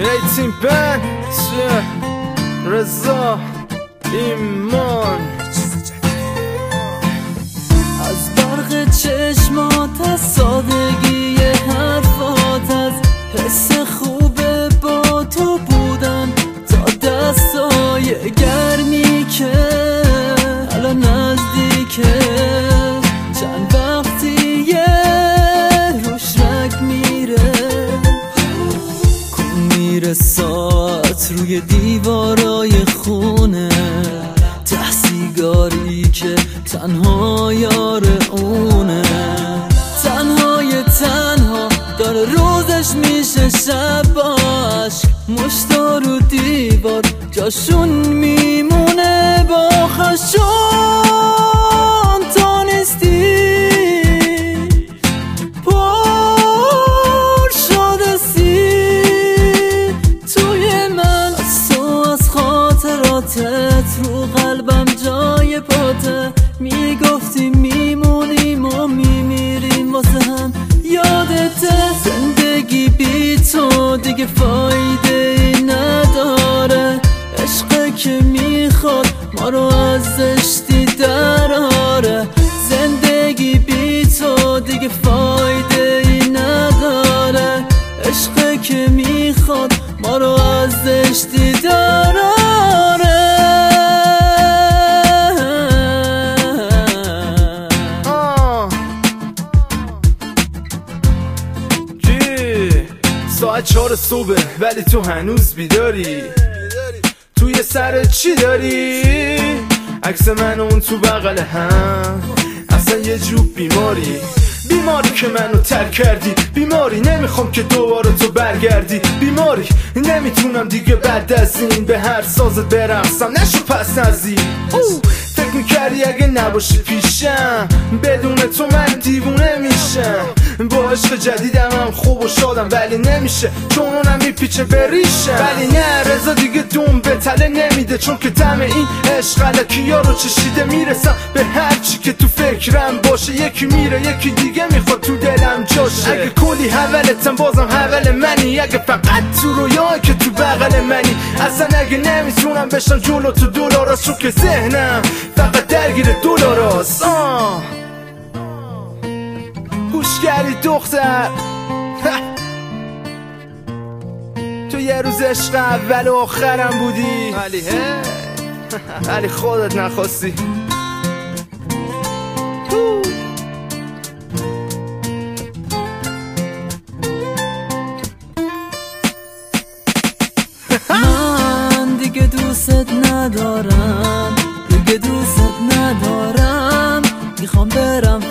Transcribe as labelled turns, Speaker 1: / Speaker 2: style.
Speaker 1: 18 بند رضا ایمان
Speaker 2: از برق چشمات، از سادگی حرفات، از حس خوب با تو بودن تا دستای گرمی که الان نزدیکه. چند وقتیه روش رگ میره، کن میره ساعت روی دیوارای خونه، ته سیگاری که تنها یار اونه، تنها داره روزش میشه شب با عشق، مشتا رو دیوار جاشون میمونه با خشون. تا نیستی پر شده سی توی من، از تو از خاطراتت رو قلبم جای پاته. میگفتی میمونیم و میمیریم واسه هم، یادته زندگی بی تو دیگه فایده ای نداره. عشقه که میخواد ما رو از زشتی دراره، زندگی بی تو دیگه فایده ای نداره. عشقه که میخواد ما رو از زشتی دراره.
Speaker 1: ساعت 4 صبح ولی تو هنوز بیداری، توی سرت چی داری؟ عکس من اون تو بغل هم، اصلا یه جوب بیماری که منو ترک کردی، بیماری نمیخوام که دوباره تو برگردی، بیماری نمیتونم دیگه بعد از این به هر سازت برقصم، نشو پس نزدی. فکر میکردی اگه نباشی پیشم بدون تو من دیوونه میشم. با عشق جدیدم هم خوب و شادم ولی نمیشه چون اونم میپیچه به ریشم. ولی نه رضا دیگه دوم به تله نمیده، چون که دم این عشق الکیا رو چشیده. میرسم به هرچی که تو فکرم باشه، یکی میره یکی دیگه میخواد تو دلم جاشه. اگه کلی حولتم بازم حول منی، اگه فقط تو رویایی که تو بغل منی. اصلا اگه نمیتونم بشم جلو تو دلاراست، چون که ذهنم فقط درگیر دلاراست. گوش کردی دختر، تو یه روز عشق اول و آخرم بودی ولی خودت نخواستی.
Speaker 2: من دیگه دوست ندارم، دیگه دوست ندارم، میخوام برم